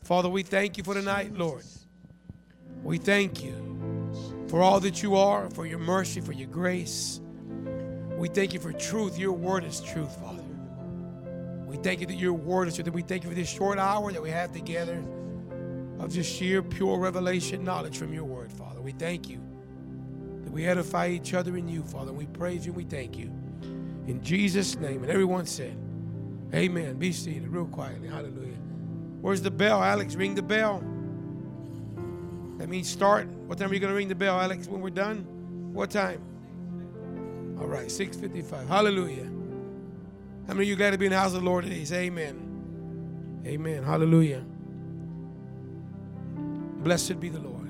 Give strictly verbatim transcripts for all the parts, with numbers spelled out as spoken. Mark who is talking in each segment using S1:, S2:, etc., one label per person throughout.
S1: Father, we thank you for tonight, Lord. We thank you for all that you are, for your mercy, for your grace. We thank you for truth. Your word is truth, Father. We thank you that your word is truth. We thank you for this short hour that we have together of just sheer, pure revelation knowledge from your word, Father. We thank you that we edify each other in you, Father. We praise you and we thank you. In Jesus' name. And everyone said, amen. Be seated real quietly. Hallelujah. Where's the bell, Alex? Ring the bell. That means start. What time are you going to ring the bell, Alex, when we're done? What time? All right, six fifty-five. Hallelujah. How many of you glad to be in the house of the Lord today? Say amen. Amen. Hallelujah. Blessed be the Lord.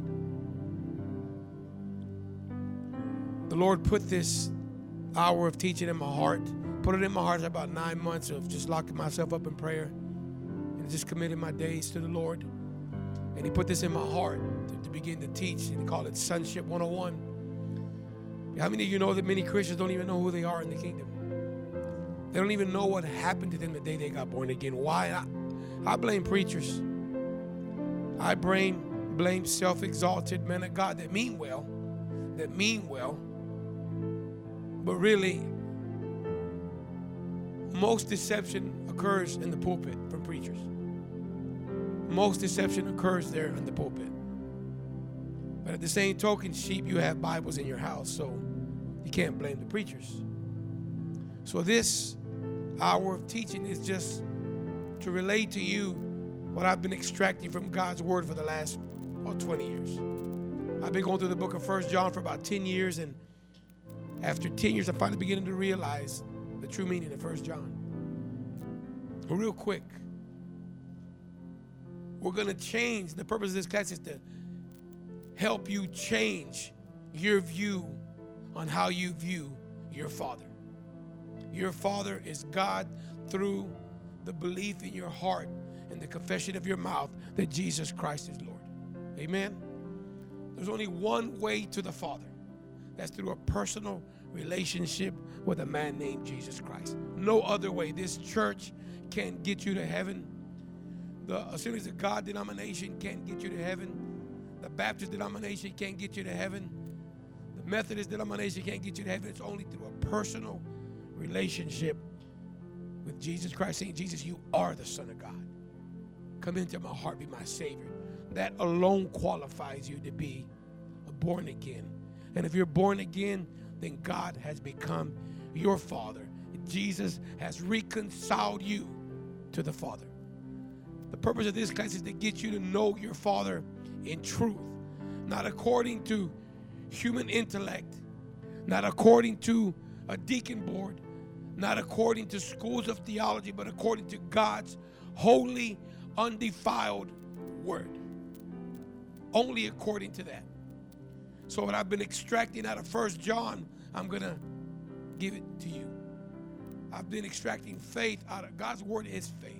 S1: The Lord put this hour of teaching in my heart. Put it in my heart about nine months of just locking myself up in prayer and just committing my days to the Lord. And he put this in my heart to, to begin to teach. And he called it Sonship one oh one. How many of you know that many Christians don't even know who they are in the kingdom? They don't even know what happened to them the day they got born again. Why? I, I blame preachers. I blame, blame self-exalted men of God that mean well, that mean well, but really, most deception occurs in the pulpit from preachers. Most deception occurs there in the pulpit. But at the same token, sheep, you have Bibles in your house, so you can't blame the preachers. So this hour of teaching is just to relate to you what I've been extracting from God's word for the last about twenty years. I've been going through the book of First John for about ten years, and after ten years, I'm finally beginning to realize the true meaning of First John. But real quick, we're going to change. The purpose of this class is to help you change your view on how you view your Father. Your Father is God through the belief in your heart and the confession of your mouth that Jesus Christ is Lord. Amen? There's only one way to the Father. That's through a personal relationship with a man named Jesus Christ. No other way. This church can't get you to heaven. The Assemblies of God denomination can't get you to heaven. The Baptist denomination can't get you to heaven. The Methodist denomination can't get you to heaven. It's only through a personal relationship with Jesus Christ, saying, Jesus, you are the Son of God. Come into my heart, be my Savior. That alone qualifies you to be born again. And if you're born again, then God has become your Father. Jesus has reconciled you to the Father. The purpose of this class is to get you to know your Father in truth, not according to human intellect, not according to a deacon board, not according to schools of theology, but according to God's holy, undefiled word. Only according to that. So what I've been extracting out of First John, I'm going to give it to you. I've been extracting faith out of God's word is faith.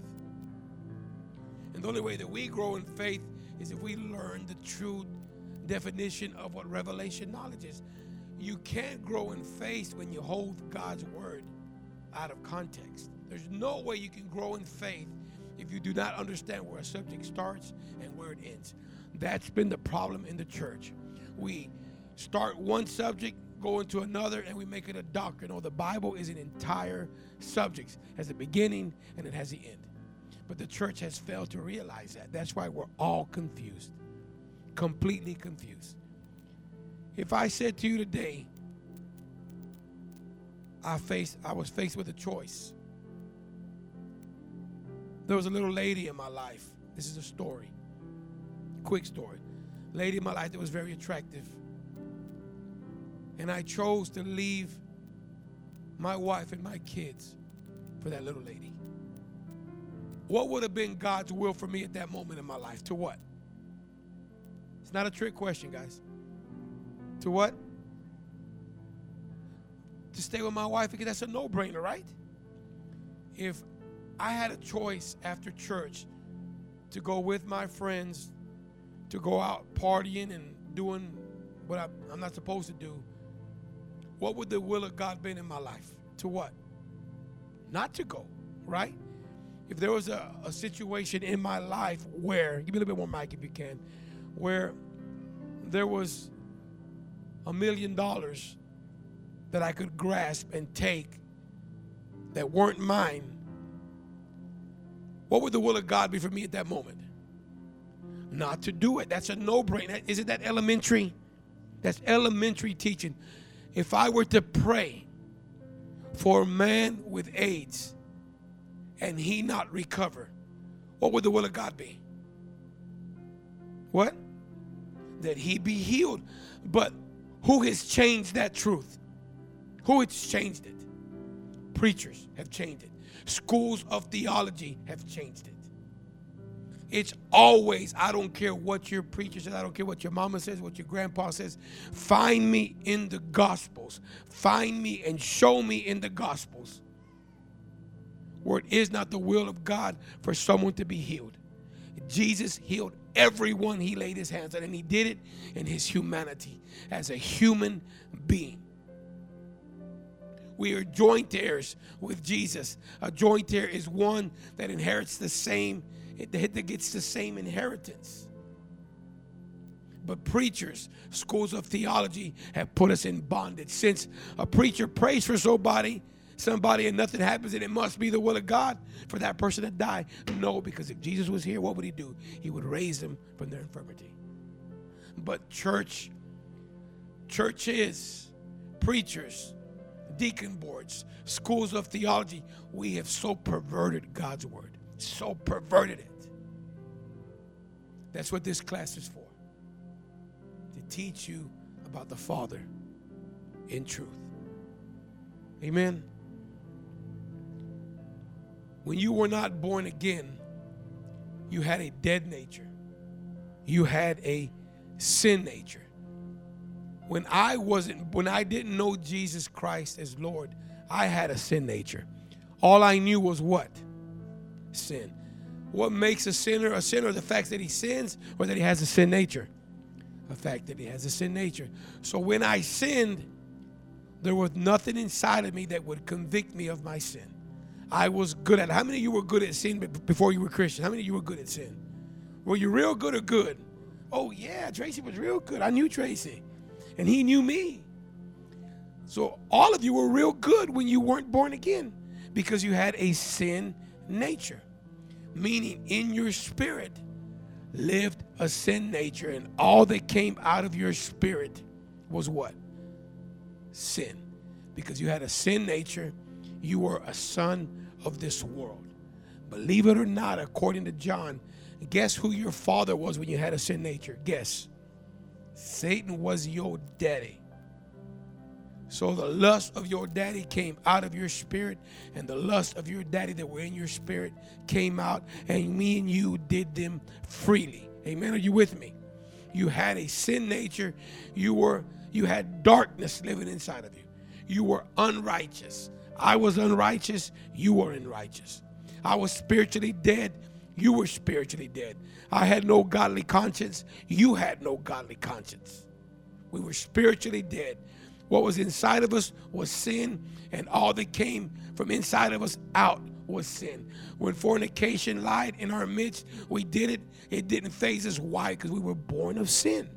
S1: And the only way that we grow in faith is if we learn the true definition of what revelation knowledge is. You can't grow in faith when you hold God's word out of context. There's no way you can grow in faith if you do not understand where a subject starts and where it ends. That's been the problem in the church. We start one subject, go into another, and we make it a doctrine. Oh, the Bible is an entire subject. It has a beginning and it has the end. But the church has failed to realize that. That's why we're all confused, completely confused. If I said to you today, I faced, I was faced with a choice. There was a little lady in my life. This is a story, quick story. Lady in my life that was very attractive. And I chose to leave my wife and my kids for that little lady. What would have been God's will for me at that moment in my life? To what? It's not a trick question, guys. To what? To stay with my wife, because that's a no-brainer, right? If I had a choice after church to go with my friends, to go out partying and doing what I, I'm not supposed to do, what would the will of God been in my life? To what? Not to go, right? if there was a, a situation in my life where, give me a little bit more mic if you can, where there was a million dollars that I could grasp and take that weren't mine, what would the will of God be for me at that moment? Not to do it. That's a no-brainer. Isn't that elementary? That's elementary teaching. If I were to pray for a man with AIDS and he not recover, what would the will of God be? What? That he be healed. But who has changed that truth? Who has changed it? Preachers have changed it. Schools of theology have changed it. It's always, I don't care what your preacher says, I don't care what your mama says, what your grandpa says. Find me in the Gospels. Find me and show me in the Gospels where it is not the will of God for someone to be healed. Jesus healed everyone he laid his hands on, and he did it in his humanity as a human being. We are joint heirs with Jesus. A joint heir is one that inherits the same, that gets the same inheritance. But preachers, schools of theology have put us in bondage. Since a preacher prays for somebody, somebody and nothing happens, and it must be the will of God for that person to die. No, because if Jesus was here, what would he do? He would raise them from their infirmity. But church, churches, preachers, deacon boards, schools of theology, we have so perverted God's word, so perverted it. That's what this class is for, to teach you about the Father in truth. Amen. When you were not born again, you had a dead nature. You had a sin nature. When I wasn't, when I didn't know Jesus Christ as Lord, I had a sin nature. All I knew was what? Sin. What makes a sinner a sinner? The fact that he sins or that he has a sin nature? The fact that he has a sin nature. So when I sinned, there was nothing inside of me that would convict me of my sin. I was good at it. How many of you were good at sin before you were Christian? How many of you were good at sin? Were you real good or good? Oh yeah, Tracy was real good. I knew Tracy. And he knew me. So all of you were real good when you weren't born again because you had a sin nature. Meaning in your spirit lived a sin nature, and all that came out of your spirit was what? Sin. Because you had a sin nature, you were a son of this world. Believe it or not, according to John, guess who your father was when you had a sin nature? Guess. Satan was your daddy. So the lust of your daddy came out of your spirit, and the lust of your daddy that were in your spirit came out, and me and you did them freely. Amen. Are you with me? You had a sin nature. You were you had darkness living inside of you. You were unrighteous. I was unrighteous. You were unrighteous. I was spiritually dead. You were spiritually dead. I had no godly conscience. You had no godly conscience. We were spiritually dead. What was inside of us was sin, and all that came from inside of us out was sin. When fornication lied in our midst, we did it. It didn't faze us. Why? Because we were born of sin.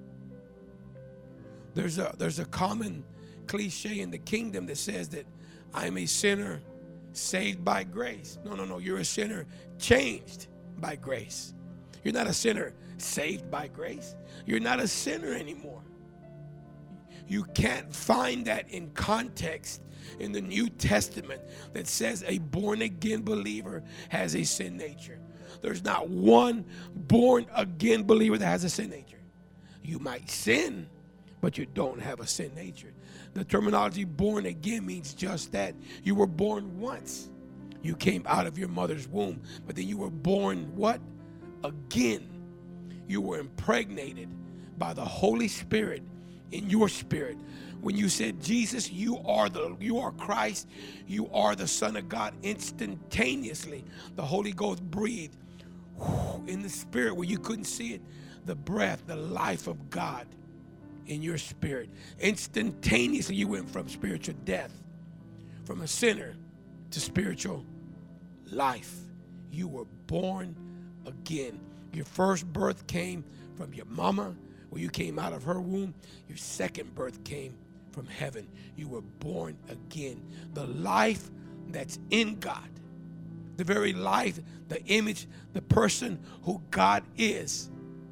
S1: There's a, there's a common cliche in the kingdom that says that I'm a sinner saved by grace. No, no, no. You're a sinner changed by grace. You're not a sinner saved by grace. You're not a sinner anymore. You can't find that in context in the New Testament that says a born-again believer has a sin nature. There's not one born-again believer that has a sin nature. You might sin, but you don't have a sin nature. The terminology born again means just that. You were born once. You came out of your mother's womb, but then you were born what? Again. You were impregnated by the Holy Spirit in your spirit. When you said, Jesus, you are the you are Christ, you are the Son of God, instantaneously the Holy Ghost breathed whew, in the spirit where you couldn't see it, the breath, the life of God in your spirit. Instantaneously you went from spiritual death, from a sinner to spiritual life. You were born again. Your first birth came from your mama, where you came out of her womb. Your second birth came from heaven. You were born again. The life that's in God, the very life, the image, the person who God is,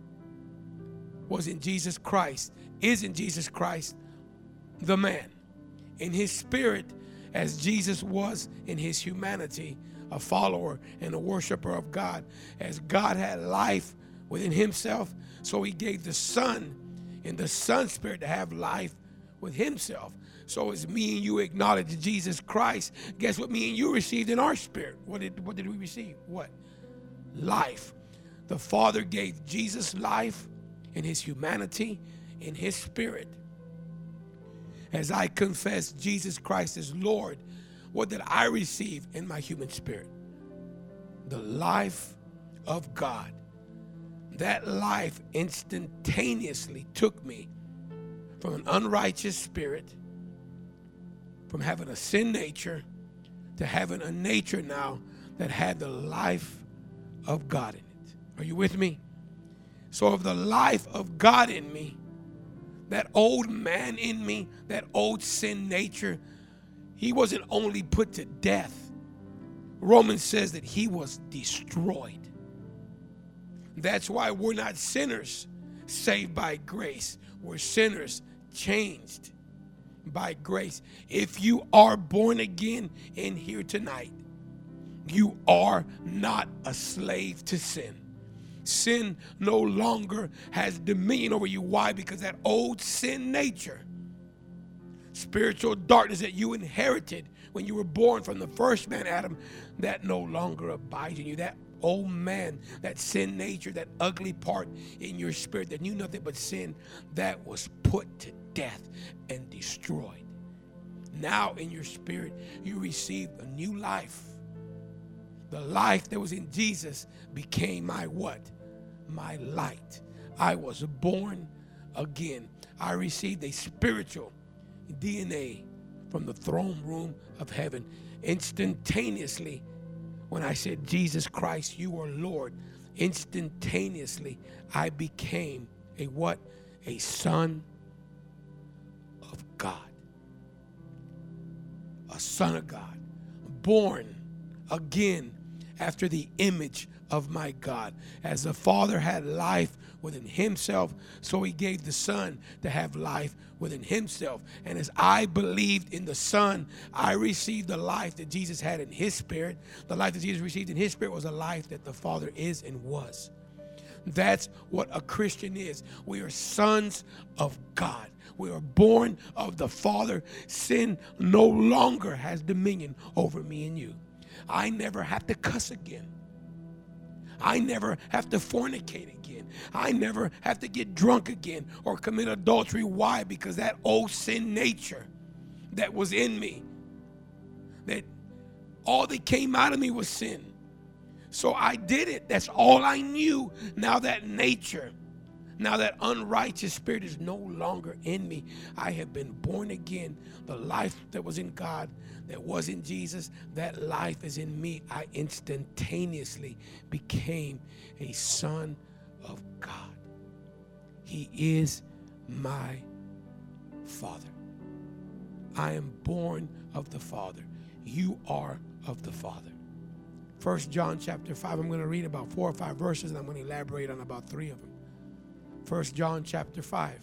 S1: was in Jesus Christ, is in Jesus Christ, the man. In his spirit, as Jesus was in his humanity, a follower and a worshiper of God. As God had life within himself, so he gave the Son in the Son's spirit to have life with himself. So as me and you acknowledge Jesus Christ, guess what me and you received in our spirit? What did, what did we receive? What? Life. The Father gave Jesus life in his humanity, in his spirit. As I confess Jesus Christ as Lord, what did I receive in my human spirit? The life of God. That life instantaneously took me from an unrighteous spirit, from having a sin nature, to having a nature now that had the life of God in it. Are you with me? So of the life of God in me, that old man in me, that old sin nature, he wasn't only put to death. Romans says that he was destroyed. That's why we're not sinners saved by grace. We're sinners changed by grace. If you are born again in here tonight, you are not a slave to sin. Sin no longer has dominion over you. Why? Because that old sin nature, spiritual darkness that you inherited when you were born from the first man, Adam, that no longer abides in you. That old man, that sin nature, that ugly part in your spirit that knew nothing but sin, that was put to death and destroyed. Now in your spirit, you receive a new life. The life that was in Jesus became my what? My light. I was born again. I received a spiritual D N A from the throne room of heaven. Instantaneously, when I said, Jesus Christ, you are Lord, instantaneously, I became a what? A son of God. A son of God. Born again after the image of my God. As the Father had life within himself, so he gave the Son to have life within himself. And as I believed in the Son, I received the life that Jesus had in his spirit. The life that Jesus received in his spirit was a life that the Father is and was. That's what a Christian is. We are sons of God. We are born of the Father. Sin no longer has dominion over me and you. I never have to cuss again. I never have to fornicate again. I never have to get drunk again or commit adultery. Why? Because that old sin nature that was in me, that all that came out of me was sin. So I did it. That's all I knew. Now that nature, now that unrighteous spirit is no longer in me. I have been born again. The life that was in God, that was in Jesus, that life is in me. I instantaneously became a son of God. He is my Father. I am born of the Father. You are of the Father. First John chapter five, I'm going to read about four or five verses, and I'm going to elaborate on about three of them. First John chapter five.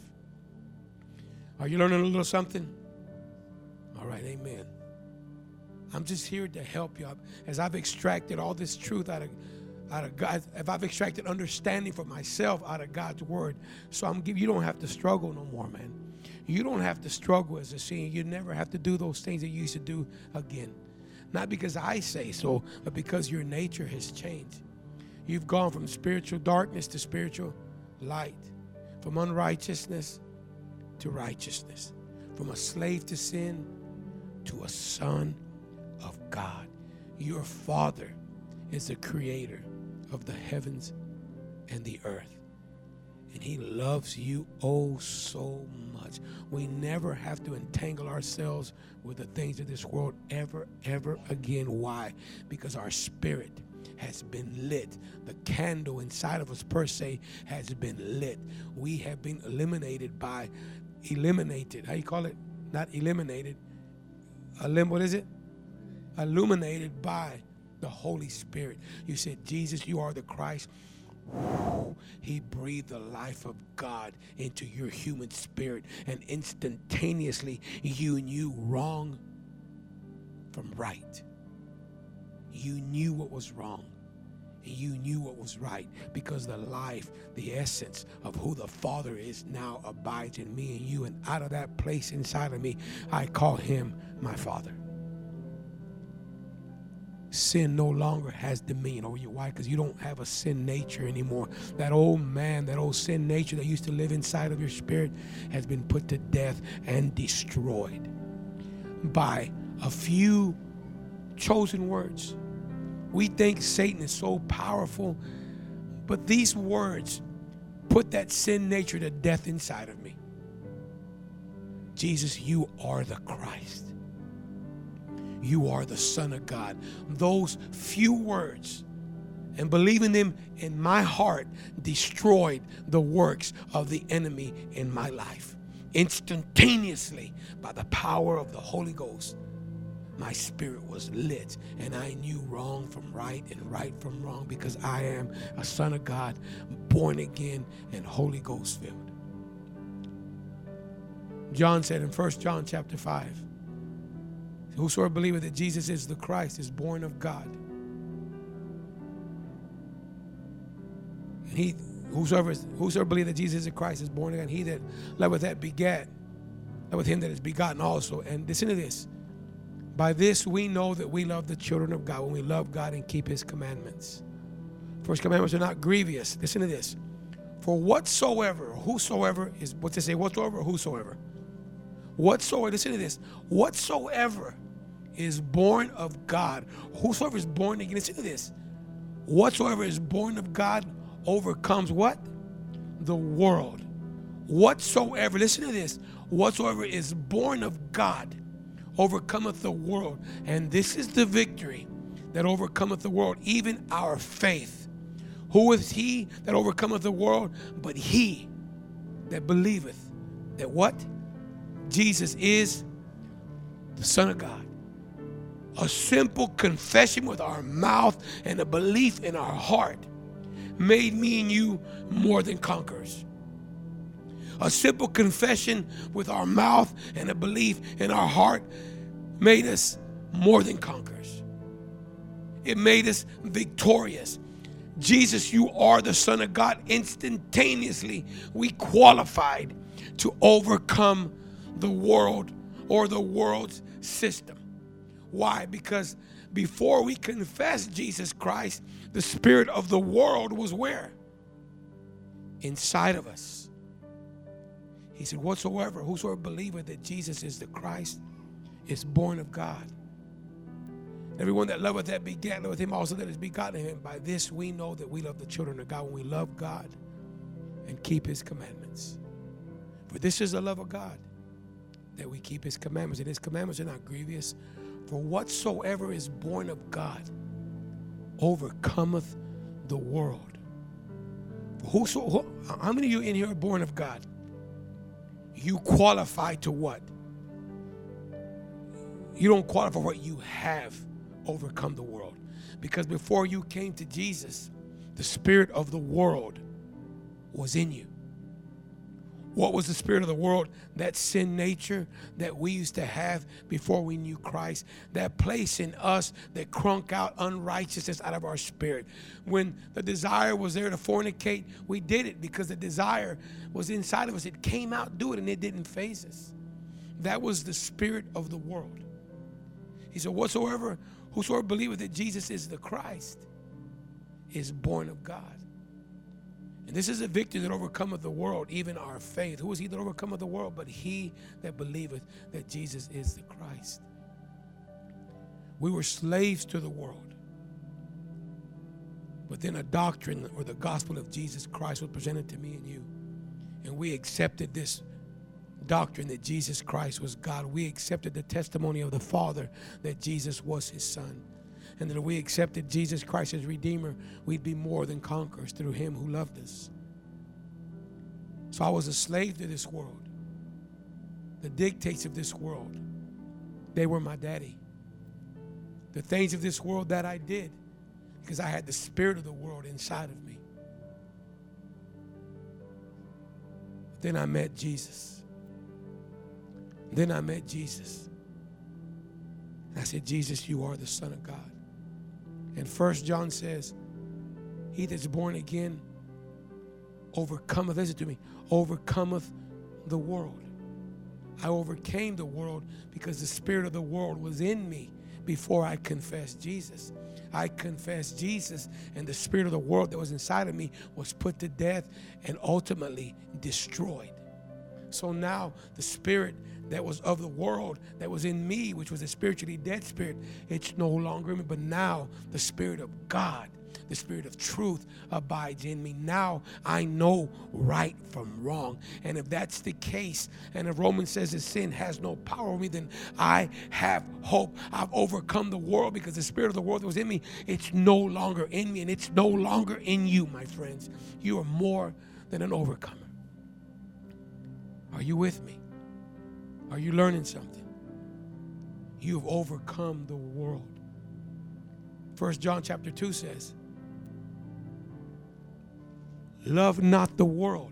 S1: Are you learning a little something? All right, amen. I'm just here to help you. As I've extracted all this truth out of, out of God, if I've extracted understanding for myself out of God's word, so I'm giving you don't have to struggle no more, man. You don't have to struggle as a senior. You never have to do those things that you used to do again. Not because I say so, but because your nature has changed. You've gone from spiritual darkness to spiritual light, from unrighteousness to righteousness, from a slave to sin to a son of God. Your Father is the creator of the heavens and the earth. And he loves you oh so much. We never have to entangle ourselves with the things of this world ever, ever again. Why? Because our spirit has been lit. The candle inside of us, per se, has been lit. We have been eliminated by, eliminated, how you call it? Not eliminated. Elim, what is it? Illuminated by the Holy Spirit. You said, Jesus, you are the Christ. He breathed the life of God into your human spirit, and instantaneously you knew wrong from right. You knew what was wrong. You knew what was right, because the life, the essence of who the Father is now abides in me and you, and out of that place inside of me, I call him my Father. Sin no longer has dominion over you. Why? Because you don't have a sin nature anymore. That old man, that old sin nature that used to live inside of your spirit has been put to death and destroyed by a few chosen words. We think Satan is so powerful, but these words put that sin nature to death inside of me. Jesus, you are the Christ. You are the Son of God. Those few words, and believing them in my heart, destroyed the works of the enemy in my life. Instantaneously, by the power of the Holy Ghost, my spirit was lit, and I knew wrong from right and right from wrong, because I am a son of God, born again and Holy Ghost filled. John said in First John chapter five, whosoever believeth that Jesus is the Christ is born of God. And he, whosoever, whosoever believeth that Jesus is the Christ is born of God. And he that loveth that begat, loveth him that is begotten also. And listen to this. By this we know that we love the children of God, when we love God and keep his commandments. For his commandments are not grievous. Listen to this. For whatsoever, whosoever is, what's it say? Whatsoever, whosoever. Whatsoever, listen to this. Whatsoever is born of God, whosoever is born again, listen to this. Whatsoever is born of God overcomes what? The world. Whatsoever, listen to this. Whatsoever is born of God overcometh the world. And this is the victory that overcometh the world, even our faith. Who is he that overcometh the world? But he that believeth that what? Jesus is the Son of God. A simple confession with our mouth and a belief in our heart made me and you more than conquerors. A simple confession with our mouth and a belief in our heart made us more than conquerors. It made us victorious. Jesus, you are the Son of God. Instantaneously, we qualified to overcome the world or the world's system. Why? Because before we confessed Jesus Christ, the spirit of the world was where? Inside of us. He said, whatsoever, whosoever believeth that Jesus is the Christ is born of God. Everyone that loveth that begat, loveth him also that is begotten of him. By this we know that we love the children of God, when we love God and keep his commandments. For this is the love of God, that we keep his commandments, and his commandments are not grievous. For whatsoever is born of God overcometh the world. Whoso, who, how many of you in here are born of God? You qualify to what? You don't qualify for what you have overcome the world. Because before you came to Jesus, the spirit of the world was in you. What was the spirit of the world? That sin nature that we used to have before we knew Christ. That place in us that crunk out unrighteousness out of our spirit. When the desire was there to fornicate, we did it because the desire was inside of us. It came out, do it, and it didn't faze us. That was the spirit of the world. He said, whatsoever, whosoever believeth that Jesus is the Christ is born of God. And this is a victory that overcometh the world, even our faith. Who is he that overcometh the world? But he that believeth that Jesus is the Christ. We were slaves to the world. But then a doctrine or the gospel of Jesus Christ was presented to me and you. And we accepted this doctrine that Jesus Christ was God. We accepted the testimony of the Father that Jesus was his Son. and that if we accepted Jesus Christ as Redeemer, we'd be more than conquerors through him who loved us. So I was a slave to this world. The dictates of this world, they were my daddy. The things of this world that I did, because I had the spirit of the world inside of me. Then I met Jesus. Then I met Jesus. I said, Jesus, you are the Son of God. And First John says, he that's born again overcometh, listen to me, overcometh the world. I overcame the world because the spirit of the world was in me before I confessed Jesus. I confessed Jesus, and the spirit of the world that was inside of me was put to death and ultimately destroyed. So now the spirit that was of the world that was in me, which was a spiritually dead spirit, it's no longer in me. But now the Spirit of God, the Spirit of truth abides in me. Now I know right from wrong. And if that's the case, and if Romans says that sin has no power over me, then I have hope. I've overcome the world because the spirit of the world that was in me, it's no longer in me, and it's no longer in you, my friends. You are more than an overcomer. Are you with me? Are you learning something? You have overcome the world. First John chapter two says, love not the world.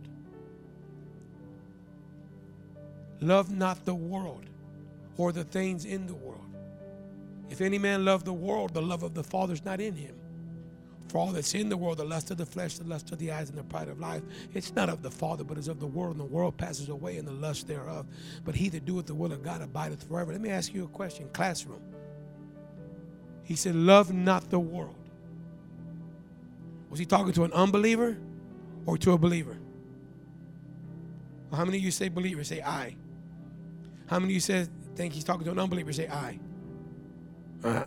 S1: Love not the world or the things in the world. If any man love the world, the love of the Father is not in him. For all that's in the world, the lust of the flesh, the lust of the eyes, and the pride of life, it's not of the Father, but is of the world, and the world passes away, and the lust thereof. But he that doeth the will of God abideth forever. Let me ask you a question, classroom. He said, love not the world. Was he talking to an unbeliever or to a believer? Well, how many of you say believer? Say I. How many of you say, think he's talking to an unbeliever? Say I. Uh-huh.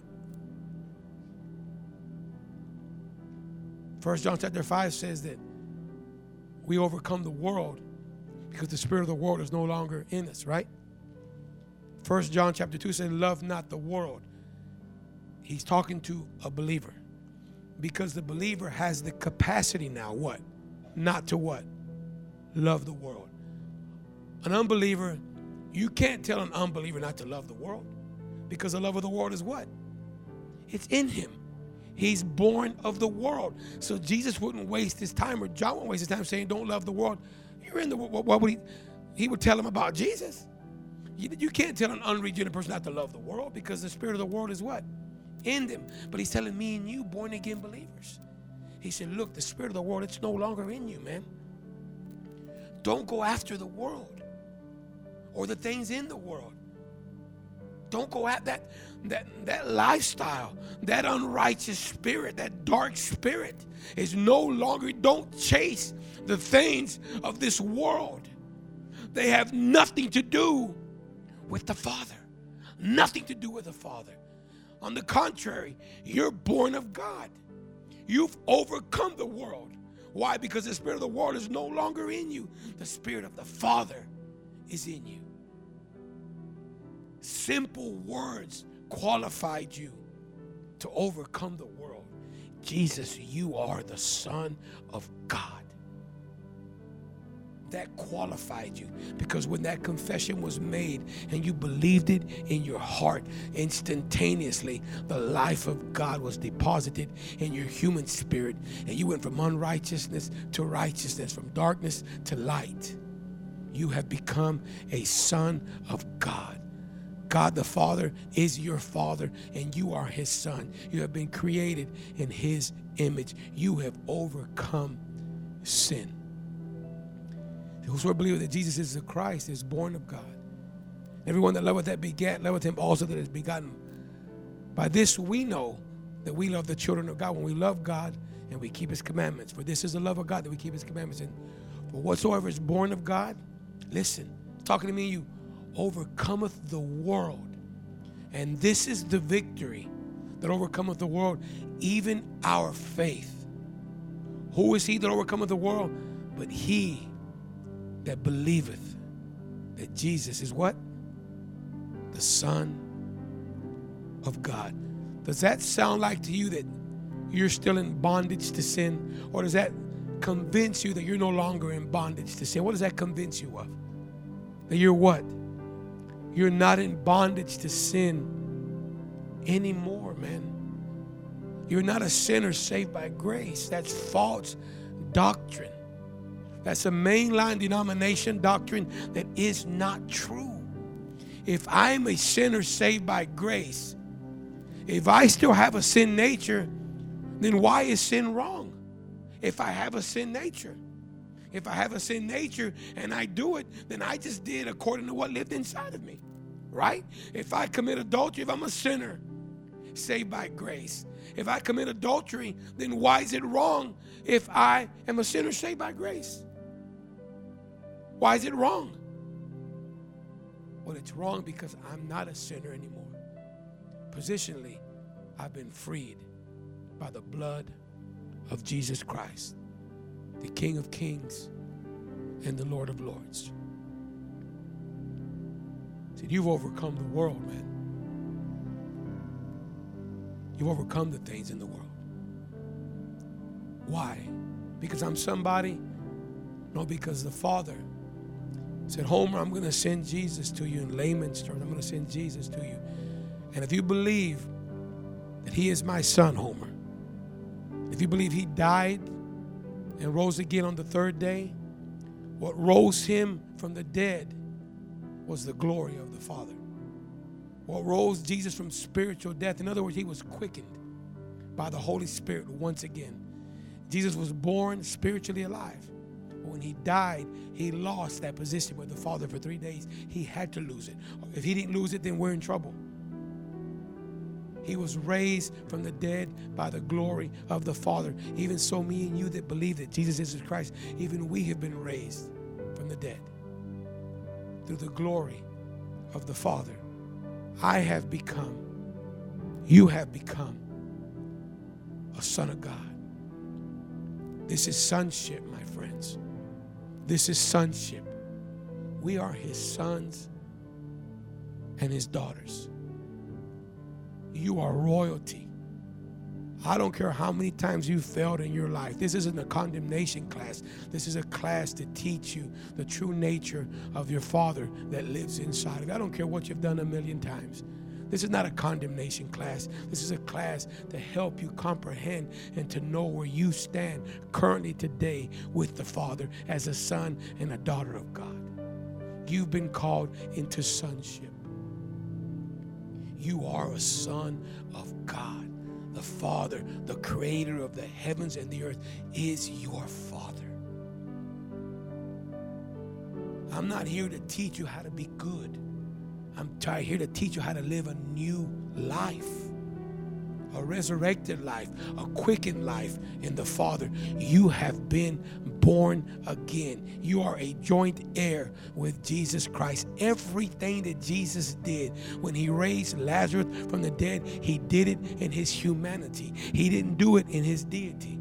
S1: First John chapter five says that we overcome the world because the spirit of the world is no longer in us, right? First John chapter two says, love not the world. He's talking to a believer because the believer has the capacity now, what? Not to what? Love the world. An unbeliever, you can't tell an unbeliever not to love the world because the love of the world is what? It's in him. He's born of the world. So Jesus wouldn't waste his time, or John wouldn't waste his time saying, don't love the world. You're in the world. What would he? He would tell him about Jesus. You, you can't tell an unregenerate person not to love the world because the spirit of the world is what? In them. But he's telling me and you, born again believers. He said, look, the spirit of the world, it's no longer in you, man. Don't go after the world or the things in the world. Don't go at that, that, that lifestyle, that unrighteous spirit, that dark spirit is no longer, don't chase the things of this world. They have nothing to do with the Father. Nothing to do with the Father. On the contrary, you're born of God. You've overcome the world. Why? Because the spirit of the world is no longer in you. The spirit of the Father is in you. Simple words qualified you to overcome the world. Jesus, you are the Son of God. That qualified you because when that confession was made and you believed it in your heart, instantaneously the life of God was deposited in your human spirit, and you went from unrighteousness to righteousness, from darkness to light. You have become a son of God. God the Father is your Father, and you are his son. You have been created in his image. You have overcome sin. Whosoever believeth that Jesus is the Christ is born of God. Everyone that loveth that begat, loveth him also that is begotten. By this we know that we love the children of God, when we love God and we keep his commandments. For this is the love of God, that we keep his commandments. And for whatsoever is born of God, listen, talking to me and you, overcometh the world. And this is the victory that overcometh the world, even our faith. Who is he that overcometh the world? But he that believeth that Jesus is what? The Son of God. Does that sound like to you that you're still in bondage to sin? Or does that convince you that you're no longer in bondage to sin? What does that convince you of? That you're what? You're not in bondage to sin anymore, man. You're not a sinner saved by grace. That's false doctrine. That's a mainline denomination doctrine that is not true. If I'm a sinner saved by grace, if I still have a sin nature, then why is sin wrong? If I have a sin nature. If I have a sin nature and I do it, then I just did according to what lived inside of me, right? If I commit adultery, if I'm a sinner saved by grace, if I commit adultery, then why is it wrong if I am a sinner saved by grace? Why is it wrong? Well, it's wrong because I'm not a sinner anymore. Positionally, I've been freed by the blood of Jesus Christ, the King of Kings and the Lord of Lords. See, you've overcome the world, man. You've overcome the things in the world. Why? Because I'm somebody? No, because the Father said, Homer, I'm going to send Jesus to you. In layman's terms, I'm going to send Jesus to you. And if you believe that he is my son, Homer, if you believe he died and rose again on the third day, what rose him from the dead was the glory of the Father. What rose Jesus from spiritual death, in other words, he was quickened by the Holy Spirit once again. Jesus was born spiritually alive. But when he died, he lost that position with the Father for three days. He had to lose it. If he didn't lose it, then we're in trouble. He was raised from the dead by the glory of the Father. Even so, me and you that believe that Jesus is Christ, even we have been raised from the dead through the glory of the Father. I have become, you have become a son of God. This is sonship, my friends. This is sonship. We are his sons and his daughters. You are royalty. I don't care how many times you failed in your life. This isn't a condemnation class. This is a class to teach you the true nature of your Father that lives inside of you. I don't care what you've done a million times. This is not a condemnation class. This is a class to help you comprehend and to know where you stand currently today with the Father as a son and a daughter of God. You've been called into sonship. You are a son of God. The Father, the creator of the heavens and the earth, is your Father. I'm not here to teach you how to be good. I'm trying here to teach you how to live a new life, a resurrected life, a quickened life in the Father. You have been born again. You are a joint heir with Jesus Christ. Everything that Jesus did when he raised Lazarus from the dead, he did it in his humanity. He didn't do it in his deity.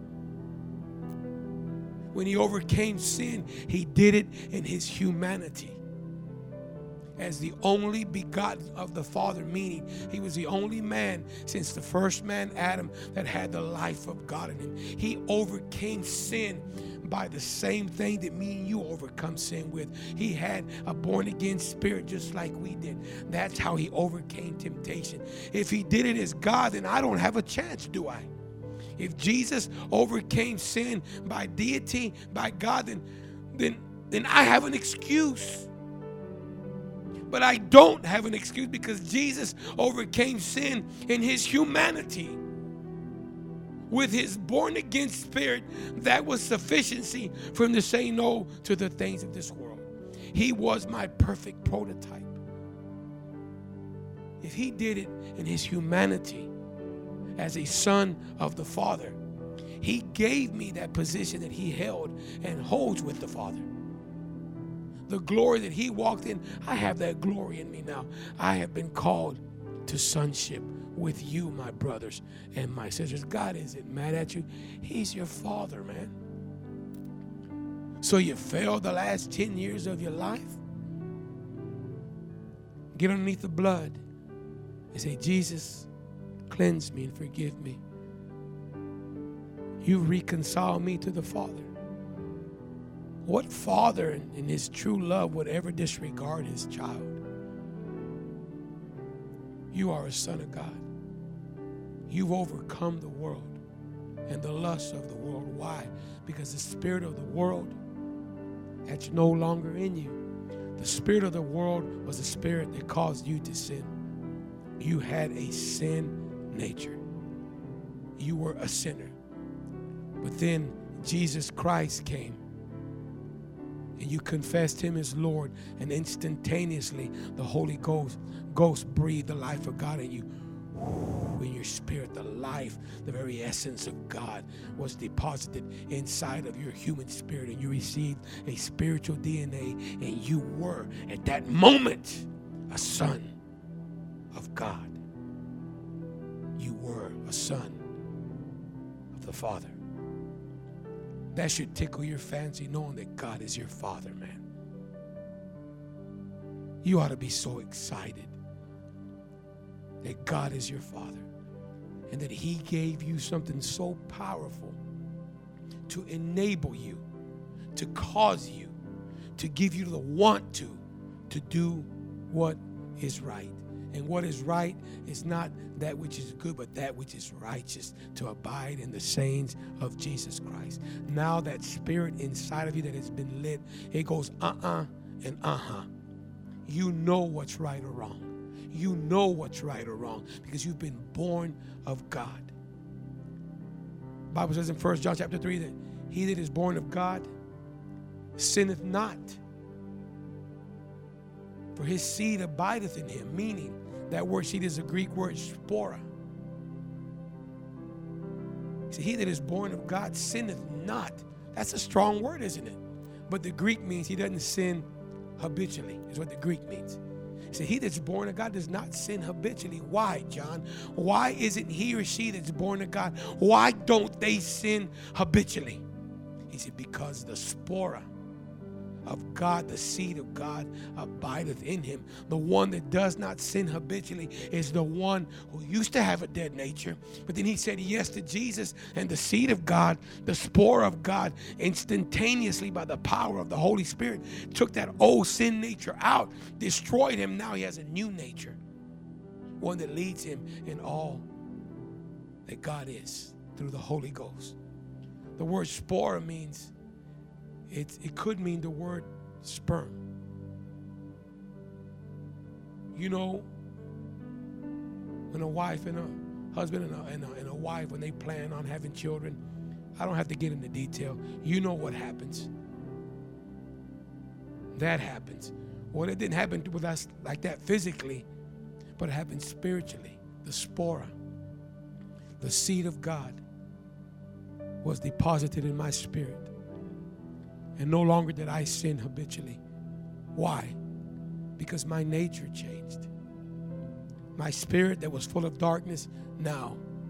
S1: When he overcame sin, he did it in his humanity. As the only begotten of the Father, meaning he was the only man since the first man, Adam, that had the life of God in him. He overcame sin by the same thing that me and you overcome sin with. He had a born-again spirit just like we did. That's how he overcame temptation. If he did it as God, then I don't have a chance, do I? If Jesus overcame sin by deity, by God, then, then, then I have an excuse. But I don't have an excuse because Jesus overcame sin in his humanity. With his born-again spirit, that was sufficiency for him to say no to the things of this world. He was my perfect prototype. If he did it in his humanity as a son of the Father, he gave me that position that he held and holds with the Father. The glory that he walked in, I have that glory in me now. I have been called to sonship with you, my brothers and my sisters. God isn't mad at you. He's your Father, man. So you failed the last ten years of your life? Get underneath the blood and say, Jesus, cleanse me and forgive me. You reconcile me to the Father. What father in, in his true love would ever disregard his child? You are a son of God. You've overcome the world and the lust of the world. Why? Because the spirit of the world that's no longer in you. The spirit of the world was the spirit that caused you to sin. You had a sin nature. You were a sinner. But then Jesus Christ came and you confessed him as Lord, and instantaneously the Holy Ghost, Ghost breathed the life of God in you. In your spirit, the life, the very essence of God was deposited inside of your human spirit, and you received a spiritual D N A, and you were at that moment a son of God. You were a son of the Father. That should tickle your fancy, knowing that God is your Father, man. You ought to be so excited that God is your Father and that he gave you something so powerful to enable you, to cause you, to give you the want to, to do what is right. And what is right is not that which is good, but that which is righteous, to abide in the sayings of Jesus Christ. Now that spirit inside of you that has been lit, it goes uh-uh and uh-huh. You know what's right or wrong. You know what's right or wrong because you've been born of God. The Bible says in First John chapter three that he that is born of God sinneth not, for his seed abideth in him, meaning that word seed is a Greek word, spora. See, he that is born of God sinneth not. That's a strong word, isn't it? But the Greek means he doesn't sin habitually, is what the Greek means. See, he that's born of God does not sin habitually. Why, John? Why isn't he or she that's born of God, why don't they sin habitually? He said, because the spora of God, the seed of God, abideth in him. The one that does not sin habitually is the one who used to have a dead nature, but then he said yes to Jesus, and the seed of God, the spore of God, instantaneously by the power of the Holy Spirit, took that old sin nature out, destroyed him. Now he has a new nature, one that leads him in all that God is through the Holy Ghost. The word spore means It, it could mean the word sperm. You know, when a wife and a husband and a, and a, and a wife, when they plan on having children, I don't have to get into detail. You know what happens. That happens. Well, it didn't happen with us like that physically, but it happened spiritually. The spora, the seed of God, was deposited in my spirit. And no longer did I sin habitually. Why? Because my nature changed. My spirit that was full of darkness now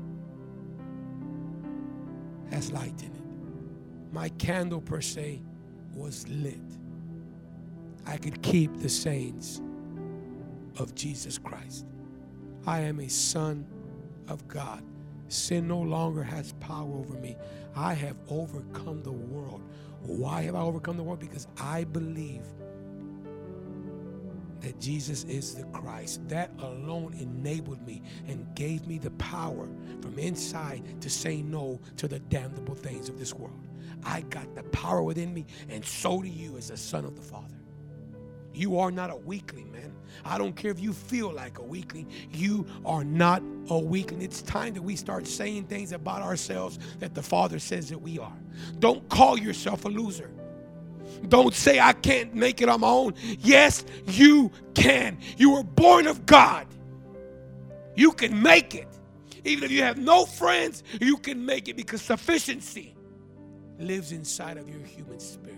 S1: has light in it. My candle, per se, was lit. I could keep the sayings of Jesus Christ. I am a son of God. Sin no longer has power over me. I have overcome the world. Why have I overcome the world? Because I believe that Jesus is the Christ. That alone enabled me and gave me the power from inside to say no to the damnable things of this world. I got the power within me, and so do you as a son of the Father. You are not a weakling, man. I don't care if you feel like a weakling. You are not a weakling. It's time that we start saying things about ourselves that the Father says that we are. Don't call yourself a loser. Don't say, I can't make it on my own. Yes, you can. You were born of God. You can make it. Even if you have no friends, you can make it, because sufficiency lives inside of your human spirit.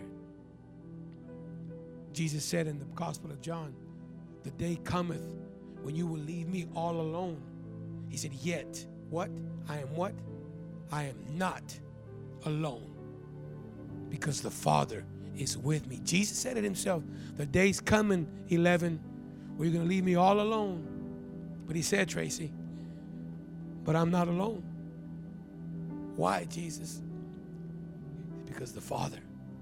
S1: Jesus said in the Gospel of John, the day cometh when you will leave me all alone. He said, yet, what? I am what? I am not alone, because the Father is with me. Jesus said it himself. The day's coming, eleven, where you're going to leave me all alone. But he said, Tracy, But I'm not alone. Why, Jesus? Because the Father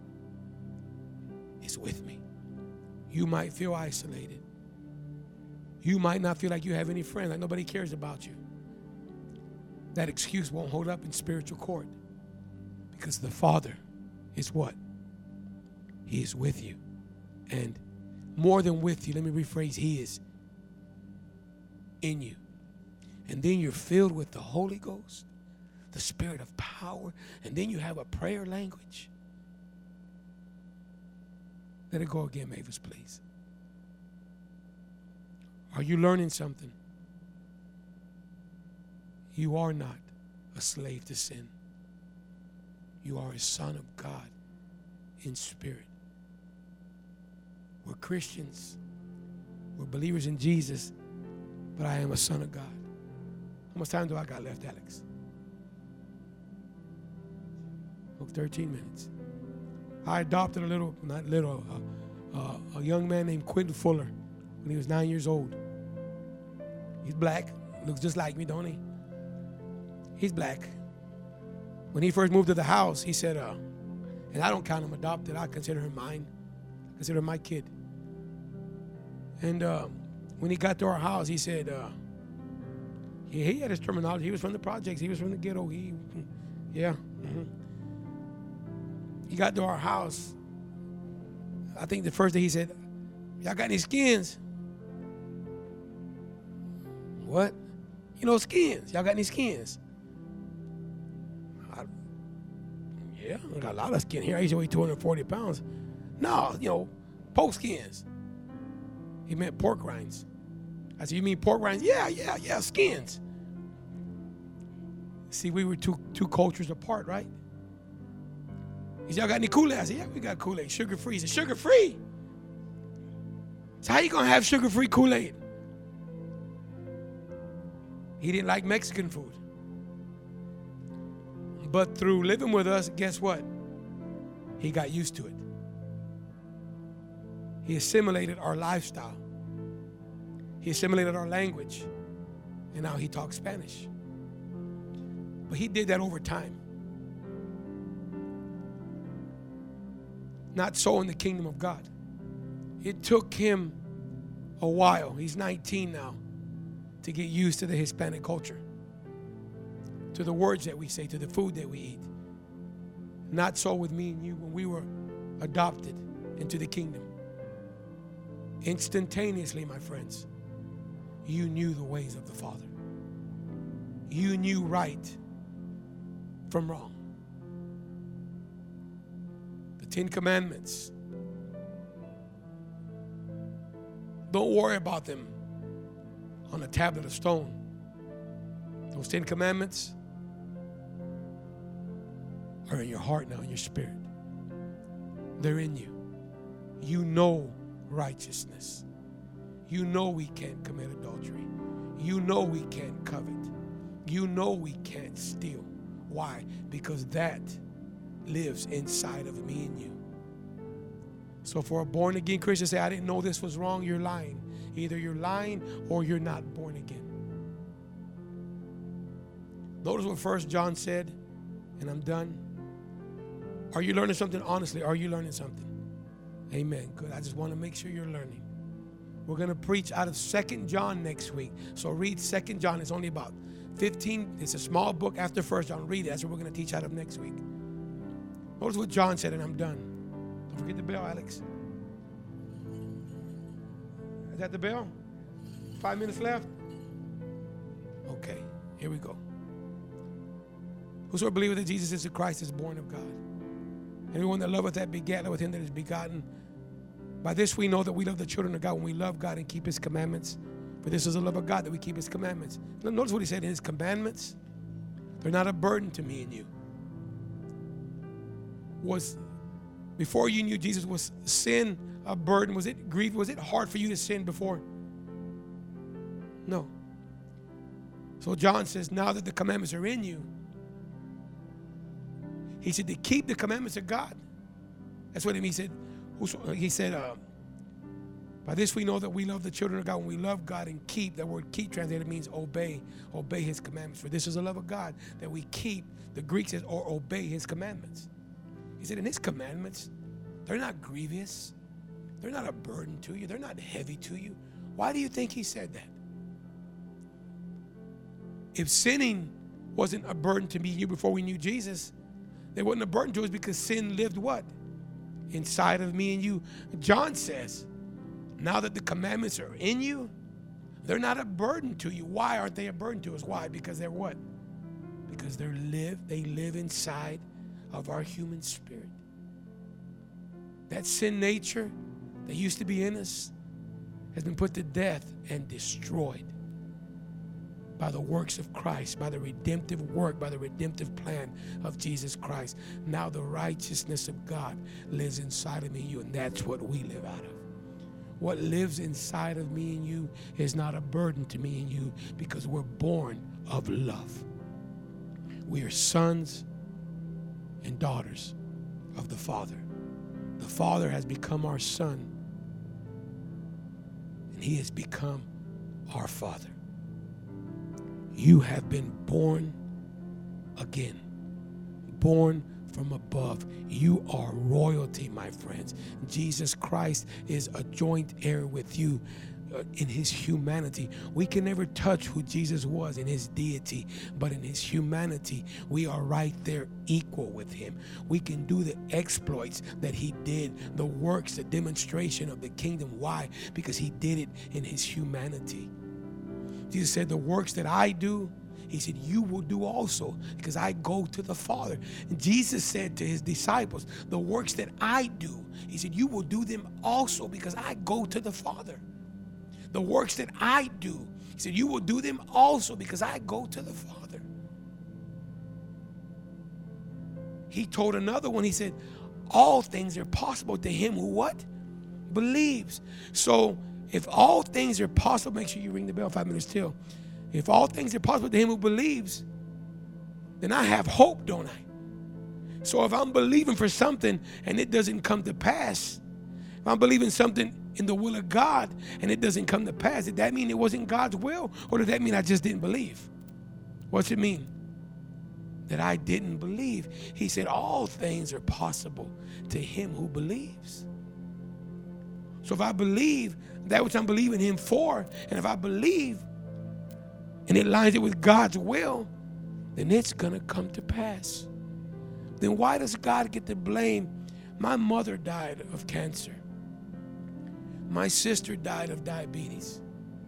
S1: is with me. You might feel isolated. You might not feel like you have any friends, like nobody cares about you. That excuse won't hold up in spiritual court, because the Father is what? He is with you. And more than with you, let me rephrase, He is in you. And then you're filled with the Holy Ghost, the Spirit of power, and then you have a prayer language. Let it go again, Mavis, please. Are you learning something? You are not a slave to sin. You are a son of God in spirit. We're Christians. We're believers in Jesus, but I am a son of God. How much time do I got left, Alex? Oh, thirteen minutes. I adopted a little, not little, uh, uh, a young man named Quentin Fuller when he was nine years old. He's black, looks just like me, don't he? He's black. When he first moved to the house, he said, uh, and I don't count him adopted, I consider him mine. I consider him my kid. And uh, when he got to our house, he said, uh, he, he had his terminology. He was from the projects. He was from the ghetto. He, yeah. Mm-hmm. He got to our house. I think the first day he said, y'all got any skins? What? You know, skins. Y'all got any skins? I, yeah, I got a lot of skin here. I used to weigh two hundred forty pounds. No, you know, pork skins. He meant pork rinds. I said, you mean pork rinds? Yeah, yeah, yeah, skins. See, we were two two cultures apart, right? He said, y'all got any Kool-Aid? I said, yeah, we got Kool-Aid, sugar-free. He said, sugar-free? So how you going to have sugar-free Kool-Aid? He didn't like Mexican food. But through living with us, guess what? He got used to it. He assimilated our lifestyle. He assimilated our language. And now he talks Spanish. But he did that over time. Not so in the kingdom of God. It took him a while. He's nineteen now to get used to the Hispanic culture, to the words that we say, to the food that we eat. Not so with me and you when we were adopted into the kingdom. Instantaneously, my friends, you knew the ways of the Father. You knew right from wrong. The Ten Commandments. Don't worry about them on a tablet of stone. Those Ten Commandments are in your heart now, in your spirit. They're in you. You know righteousness. You know we can't commit adultery. You know we can't covet. You know we can't steal. Why? Because that lives inside of me and you. So for a born-again Christian to say, I didn't know this was wrong, you're lying. Either you're lying or you're not born again. Notice what First John said, and I'm done. Are you learning something? Honestly, are you learning something? Amen. Good. I just want to make sure you're learning. We're going to preach out of Second John next week. So read Second John. It's only about fifteen. It's a small book after First John. Read it. That's what we're going to teach out of next week. Notice what John said, and I'm done. Don't forget the bell, Alex. Is that the bell? Five minutes left? Okay, here we go. Whosoever believeth that Jesus is the Christ is born of God. Everyone that loveth that begat with him that is begotten. By this we know that we love the children of God when we love God and keep his commandments. For this is the love of God, that we keep his commandments. Notice what he said in his commandments. They're not a burden to me and you. Was, before you knew Jesus, was sin a burden? Was it grief? Was it hard for you to sin before? No. So John says, now that the commandments are in you, he said to keep the commandments of God. That's what he said. He said, uh, By this we know that we love the children of God when we love God and keep. That word keep translated means obey. Obey his commandments. For this is the love of God, that we keep, the Greek says, or obey his commandments. He said, and his commandments, they're not grievous. They're not a burden to you. They're not heavy to you. Why do you think he said that? If sinning wasn't a burden to me and you before we knew Jesus, they wasn't a burden to us because sin lived what? Inside of me and you. John says, now that the commandments are in you, they're not a burden to you. Why aren't they a burden to us? Why? Because they're what? Because they're live, they live inside of our human spirit. That sin nature that used to be in us has been put to death and destroyed by the works of Christ, by the redemptive work, by the redemptive plan of Jesus Christ. Now the righteousness of God lives inside of me and you, and that's what we live out of. What lives inside of me and you is not a burden to me and you because we're born of love. We are sons and daughters of the Father. The Father has become our Son, and he has become our Father. You have been born again, born from above. You are royalty, my friends. Jesus Christ is a joint heir with you uh, in his humanity. We can never touch who Jesus was in his deity, but in his humanity, we are right there equal with him. We can do the exploits that he did, the works, the demonstration of the kingdom. Why? Because he did it in his humanity. Jesus said, the works that I do, he said, you will do also, because I go to the Father. And Jesus said to his disciples, the works that I do, he said, you will do them also, because I go to the Father. The works that I do, he said, you will do them also, because I go to the Father. He told another one, he said, all things are possible to him who what? Believes. So if all things are possible, make sure you ring the bell five minutes till. If all things are possible to him who believes, then I have hope, don't I? So if I'm believing for something and it doesn't come to pass, if I'm believing something in the will of God and it doesn't come to pass, did that mean it wasn't God's will? Or did that mean I just didn't believe? What's it mean? That I didn't believe. He said all things are possible to him who believes. So if I believe that which I'm believing him for, and if I believe and it lines it with God's will, then it's going to come to pass. Then why does God get the blame? My mother died of cancer. My sister died of diabetes.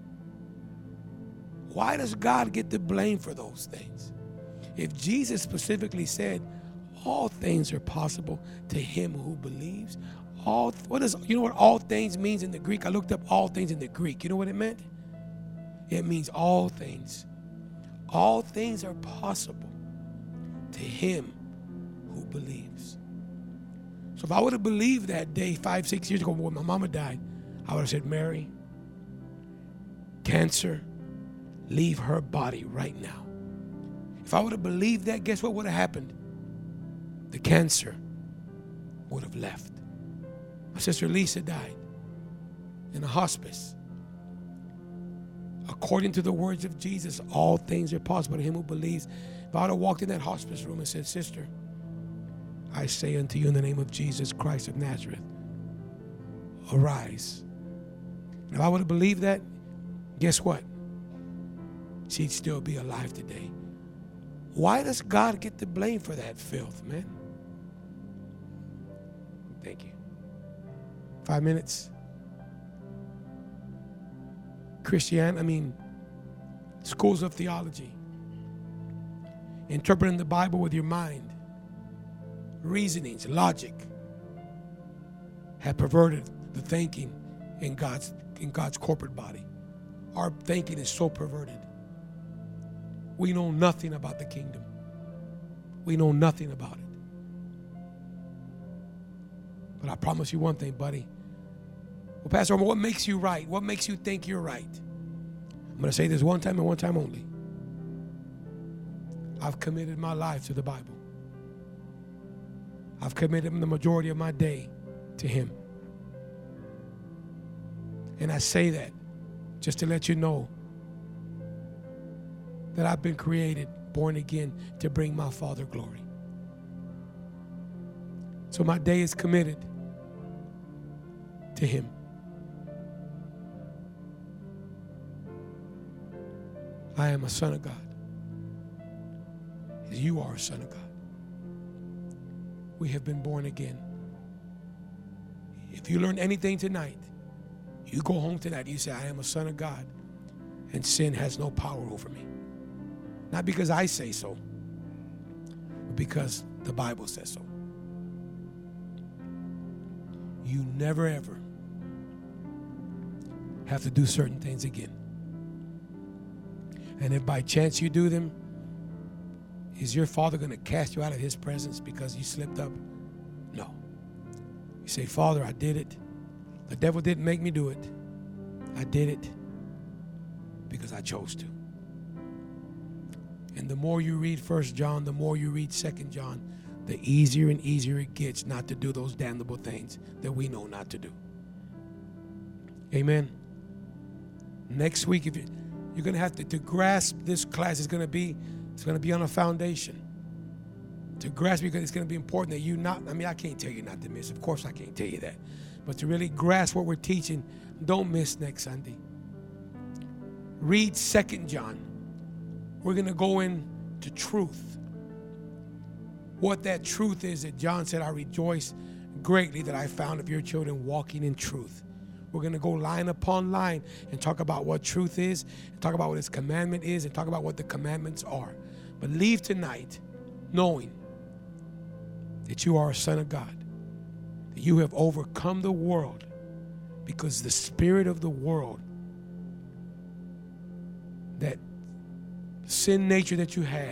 S1: Why does God get the blame for those things? If Jesus specifically said, all things are possible to him who believes, all, what is, you know what all things means in the Greek? I looked up all things in the Greek. You know what it meant? It means all things. All things are possible to him who believes. So if I would have believed that day five, six years ago when my mama died, I would have said, Mary, cancer, leave her body right now. If I would have believed that, guess what would have happened? The cancer would have left. My sister Lisa died in a hospice. According to the words of Jesus, all things are possible to him who believes. If I would have walked in that hospice room and said, sister, I say unto you in the name of Jesus Christ of Nazareth, arise. And if I would have believed that, guess what? She'd still be alive today. Why does God get the blame for that filth, man? Thank you. Five minutes. Christian, I mean, schools of theology. Interpreting the Bible with your mind. Reasonings, logic have perverted the thinking in God's, in God's corporate body. Our thinking is so perverted. We know nothing about the kingdom. We know nothing about it. But I promise you one thing, buddy. Well, Pastor, what makes you right? What makes you think you're right? I'm going to say this one time and one time only. I've committed my life to the Bible. I've committed the majority of my day to him. And I say that just to let you know that I've been created, born again, to bring my Father glory. So my day is committed to Him. I am a son of God. You are a son of God. We have been born again. If you learn anything tonight, you go home tonight, you say, I am a son of God, and sin has no power over me. Not because I say so, but because the Bible says so. You never ever have to do certain things again. And if by chance you do them, is your Father going to cast you out of His presence because you slipped up? No. You say, Father, I did it. The devil didn't make me do it. I did it because I chose to. And the more you read First John, the more you read Second John, the easier and easier it gets not to do those damnable things that we know not to do. Amen. Next week, if you, you're going to have to, to grasp this class, is going to be, it's going to be on a foundation. To grasp, because it's going to be important that you not, I mean, I can't tell you not to miss. Of course, I can't tell you that. But to really grasp what we're teaching, don't miss next Sunday. Read Second John. We're going to go into truth. What that truth is that John said, I rejoice greatly that I found of your children walking in truth. We're going to go line upon line and talk about what truth is, and talk about what His commandment is, and talk about what the commandments are. But leave tonight knowing that you are a son of God, that you have overcome the world, because the spirit of the world, that sin nature that you had,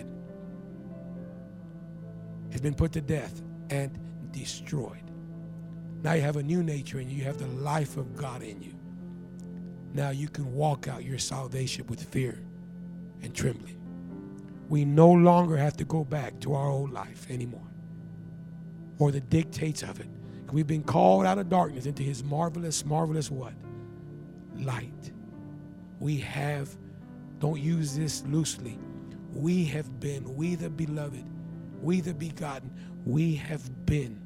S1: has been put to death and destroyed. Now you have a new nature in you. You have the life of God in you. Now you can walk out your salvation with fear and trembling. We no longer have to go back to our old life anymore, or the dictates of it. We've been called out of darkness into His marvelous, marvelous what? Light. We have, don't use this loosely, we have been, we the beloved, we the begotten, we have been,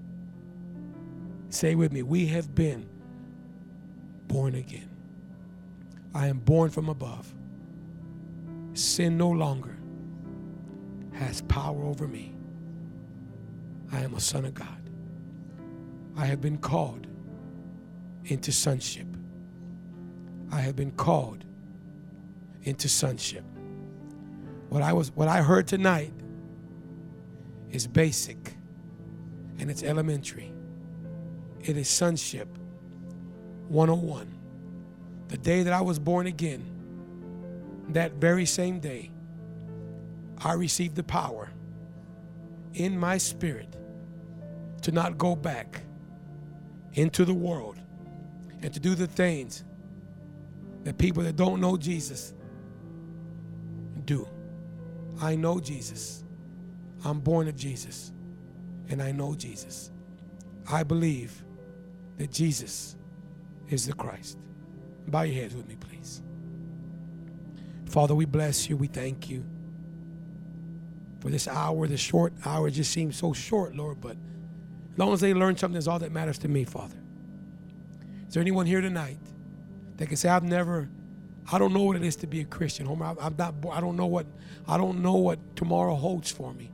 S1: say with me, we have been born again. I am born from above. Sin no longer has power over me. I am a son of God. I have been called into sonship. I have been called into sonship. What I was, what I heard tonight is basic and it's elementary. It is sonship one oh one. The day that I was born again, that very same day, I received the power in my spirit to not go back into the world and to do the things that people that don't know Jesus do. I know Jesus. I'm born of Jesus, and I know Jesus. I believe that Jesus is the Christ. Bow your heads with me, please. Father, we bless you. We thank you for this hour. This short hour just seems so short, Lord, but as long as they learn something, that's all that matters to me, Father. Is there anyone here tonight that can say, I've never, I don't know what it is to be a Christian, Homer. I, I'm not, I don't know what, I don't know what tomorrow holds for me.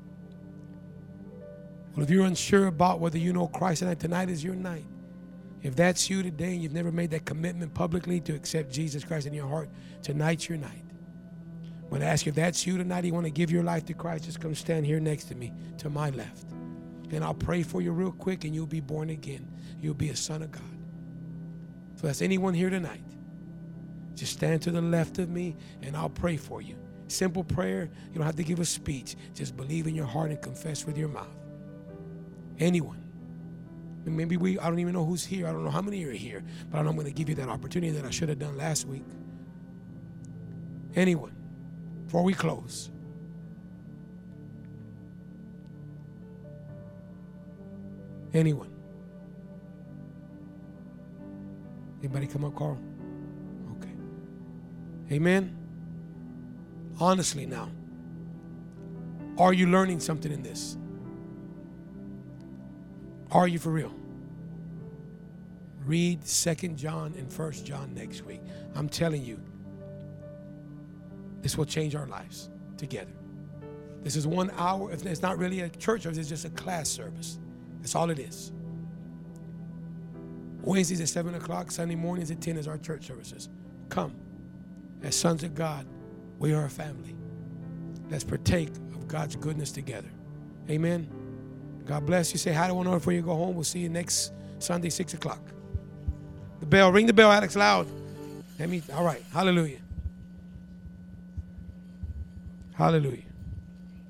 S1: Well, if you're unsure about whether you know Christ tonight, tonight is your night. If that's you today and you've never made that commitment publicly to accept Jesus Christ in your heart, tonight's your night. I'm going to ask you, if that's you tonight, you want to give your life to Christ, just come stand here next to me, to my left. And I'll pray for you real quick, and you'll be born again. You'll be a son of God. So that's anyone here tonight. Just stand to the left of me, and I'll pray for you. Simple prayer. You don't have to give a speech. Just believe in your heart and confess with your mouth. Anyone. Maybe we, I don't even know who's here. I don't know how many are here. But I'm going to give you that opportunity that I should have done last week. Anyone. Before we close. Anyone. Anybody come up, Carl? Amen? Honestly now, are you learning something in this? Are you for real? Read Second John and First John next week. I'm telling you, this will change our lives together. This is one hour. It's not really a church service, it's just a class service. That's all it is. Wednesdays at seven o'clock, Sunday mornings at ten is our church services. Come. As sons of God, we are a family. Let's partake of God's goodness together. Amen. God bless you. Say hi to one another before you go home. We'll see you next Sunday, six o'clock. The bell. Ring the bell, Alex, loud. Let me. All right. Hallelujah. Hallelujah.